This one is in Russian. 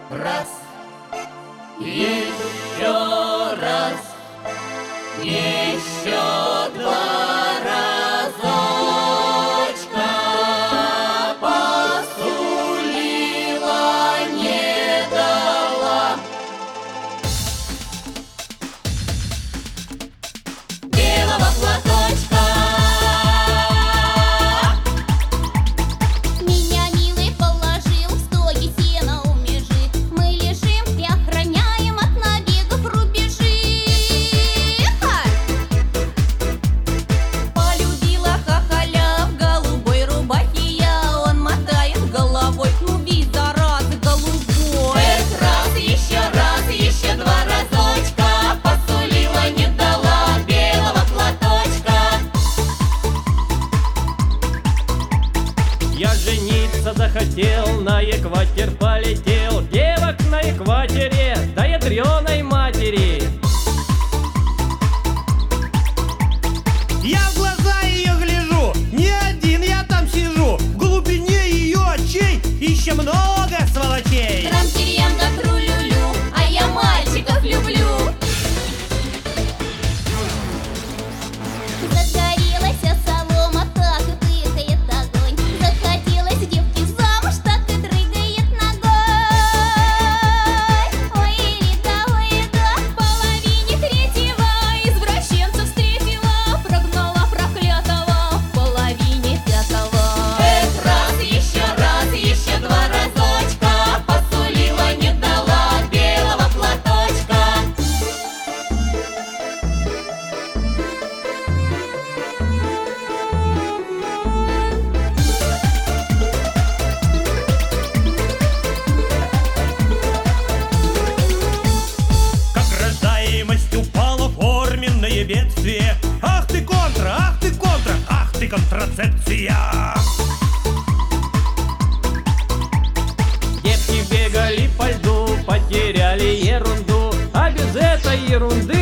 раз, еще раз, еще два разочка посулила, не дала. Белого платочка. Меня милый положил в стоге сена у межи. Мы лежим и охраняем от набегов рубежи. Полюбила хахаля в голубой рубахе я. Он мотает головой, ну весь заразы голубой. Раз, еще два разочка посулила, не дала белого платочка. Я жениться захотел, на экватер полетел. Девок на экваторе, да ядреной матери. Я в глаза ее гляжу, не один я там сижу. В глубине ее очей еще много сволочей. Трам-тирьям да тру-лю-лю, а я мальчиков люблю. Загорелась солома, так и пыхает огонь. Захотелось девки замуж, так и дрыгает ногой. Ой-рида, в половине третьего извращенца встретила, прогнала проклятого в половине пятого. Раз, еще два разочка посулила, не дала белого платочка. Как рождаемость упала, форменное бедствие. Ах ты контра, ах ты контра, ах ты контрацепция. Девки бегали по льду, потеряли ерунду. А без этой ерунды